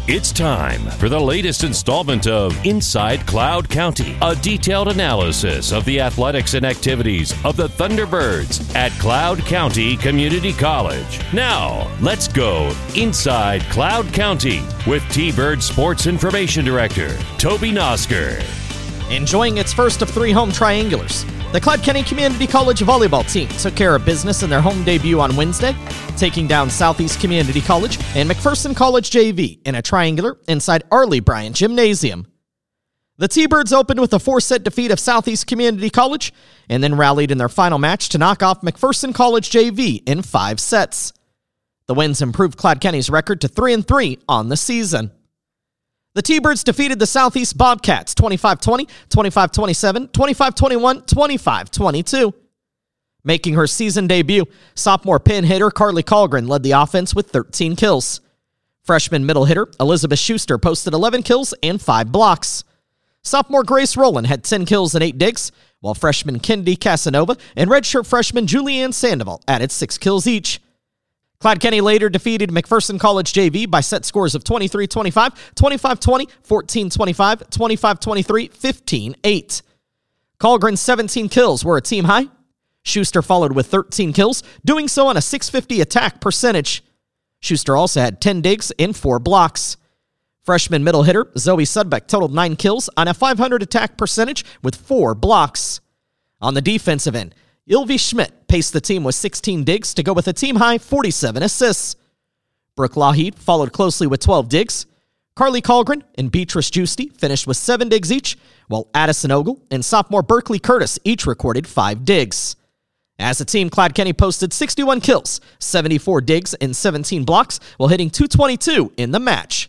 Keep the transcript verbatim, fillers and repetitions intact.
It's time for the latest installment of Inside Cloud County, a detailed analysis of the athletics and activities of the Thunderbirds at Cloud County Community College. Now, let's go Inside Cloud County with T-Bird Sports Information Director, Toby Nosker. Enjoying its first of three home triangulars, the Cloud County Community College volleyball team took care of business in their home debut on Wednesday, taking down Southeast Community College and McPherson College J V in a triangular inside Arley Bryant Gymnasium. The T-Birds opened with a four-set defeat of Southeast Community College and then rallied in their final match to knock off McPherson College J V in five sets. The wins improved Cloud County's record to three and three on the season. The T-Birds defeated the Southeast Bobcats twenty-five twenty, twenty-five twenty-seven, twenty-five twenty-one, twenty-five twenty-two. Making her season debut, sophomore pin hitter Carly Colgren led the offense with thirteen kills. Freshman middle hitter Elizabeth Schuster posted eleven kills and five blocks. Sophomore Grace Rowland had ten kills and eight digs, while freshman Kennedy Casanova and redshirt freshman Julianne Sandoval added six kills each. Cloud County later defeated McPherson College J V by set scores of twenty-three twenty-five, twenty-five twenty, fourteen twenty-five, twenty-five twenty-three, fifteen eight. Colgren's seventeen kills were a team high. Schuster followed with thirteen kills, doing so on a six fifty attack percentage. Schuster also had ten digs and four blocks. Freshman middle hitter Zoe Sudbeck totaled nine kills on a five hundred attack percentage with four blocks. On the defensive end, Ylvi Schmidt paced the team with sixteen digs to go with a team-high forty-seven assists. Brooke Lougheed followed closely with twelve digs. Carly Colgren and Beatrice Giusti finished with seven digs each, while Addison Ogle and sophomore Berkeley Curtis each recorded five digs. As a team, Cloud County posted sixty-one kills, seventy-four digs, and seventeen blocks, while hitting two twenty-two in the match.